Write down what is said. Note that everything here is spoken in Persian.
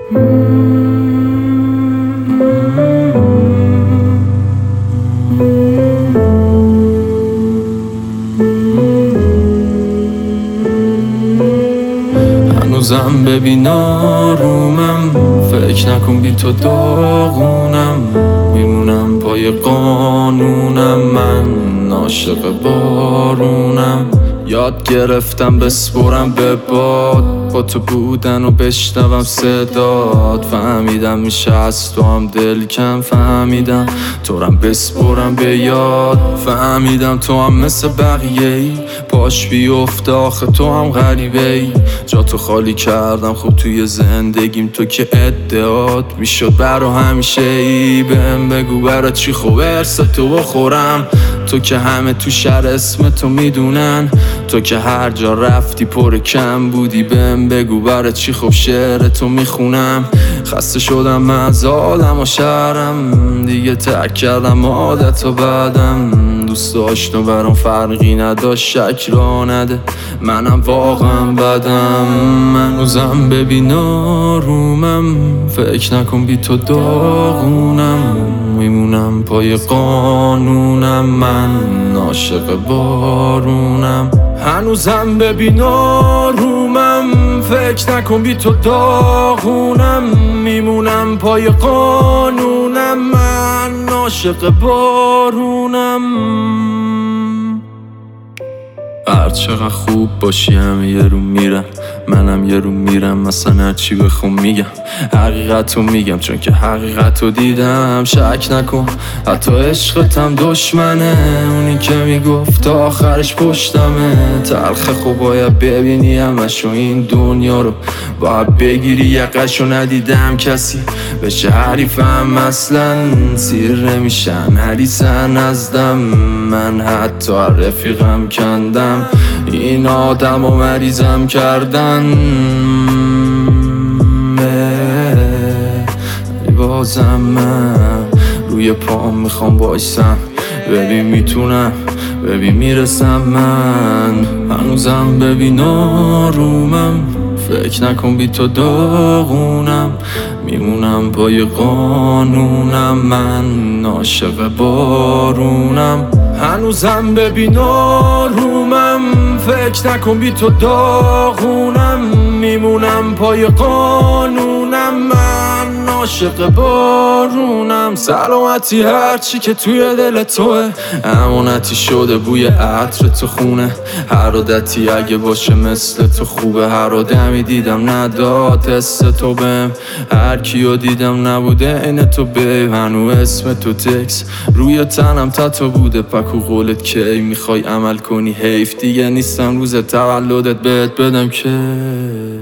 هنوزم ببین آرومم، فکر نکن بی تو داغونم، میمونم پای قانونم، من عاشق بارونم. یاد گرفتم بسپرم به باد، با تو بودن و بشنوم صدات. فهمیدم میشه از تو هم دل کم، فهمیدم تو رم بسپرم به یاد. فهمیدم تو هم مثل بقیه ای، پاش بیفته آخه تو هم غریبه ای. جا تو خالی کردم خوب توی زندگیم، تو که ادعات میشد برا همیشه ای. بهم بگو برا چی خوب ارث تو بخورم، تو که همه تو شهر اسم تو میدونن، تو که هر جا رفتی پر کم بودی. بهم بگو برای چی خوب شعر تو میخونم. خسته شدم من از آدم و شهرم، دیگه ترک کردم عادت و بعدم. دوست داشتم برام فرقی نداشت، شک را نده منم واقعا بدم. هنوزم ببین آرومم، فکر نکن بی تو داغونم، میمونم پای قانونم، من عاشق بارونم. هنوزم ببین آرومم، فکر نکن بی تو داغونم، میمونم پای قانونم، من عاشق بارونم. هر چقدر خوب باشی همه یه رو میرم، منم یه رو میرم، مثلا هرچی بخوام میگم حقیقتو میگم، چون که حقیقتو دیدم. شک نکن حتی عشقتم دشمنه، اونی که میگفت آخرش پشتمه. تلخه خوب باید ببینی همشو، این دنیا رو باید بگیری یقشو. ندیدم کسی بشه حریفم اصلا، سیر نمیشن حریصن از دم. من حتی رفیقم کندم، این آدم و مریضم کردن. بازم من روی پام میخوام بایستم، ببین میتونم، ببین میرسم. من هنوزم ببین آرومم، فکر نکن بی تو داغونم، میمونم پای قانونم، من عاشق بارونم. هنوزم ببین آرومم، فکر نکن بی تو داغونم، میمونم پای قانونم، من عاشق بارونم. سلامتی هرچی که توی دل توه، امانتی شده بوی عطر تو خونه. هر عادتی اگه باشه مثل تو خوبه، هر آدمی دیدم نداد حس تو بهم، هر کیو دیدم نبوده این تو بیب. هنو اسم تو تکس روی تنم تتو بوده، پکو قولت کی میخوای عمل کنی؟ حیف دیگه نیستم روز تولدت بهت بدم که